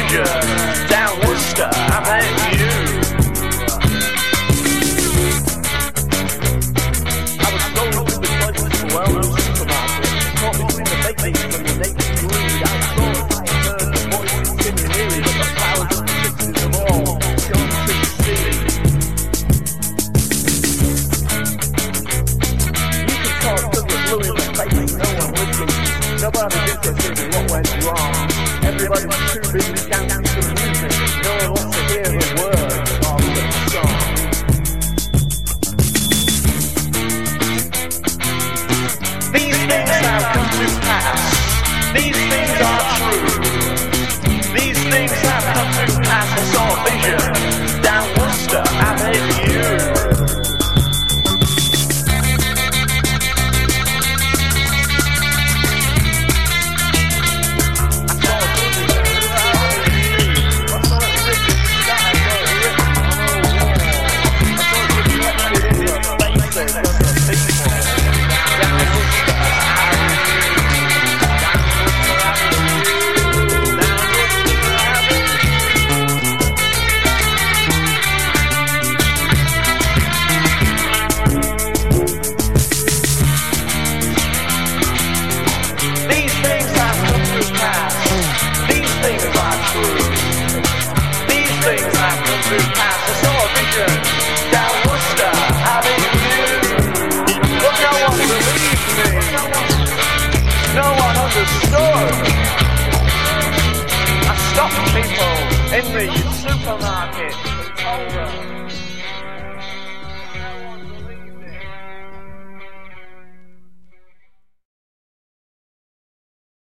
vision. Down Worcester, I met you. I was going through the places of the well-known supermarket, caught between the bakings and the naked greed. I saw it, I heard the voices in the eerie, but the flowers and the kisses of all gone to the sea. You can talk to the blue in the face, no one listens. Nobody's interested in what went wrong. Everybody's too busy dancing to the music. No one wants to hear the words of the song. These things have come to pass. These things are true. These things have come to pass. I saw a vision down Worcester Avenue. No one understood. I stopped people in the supermarket and told them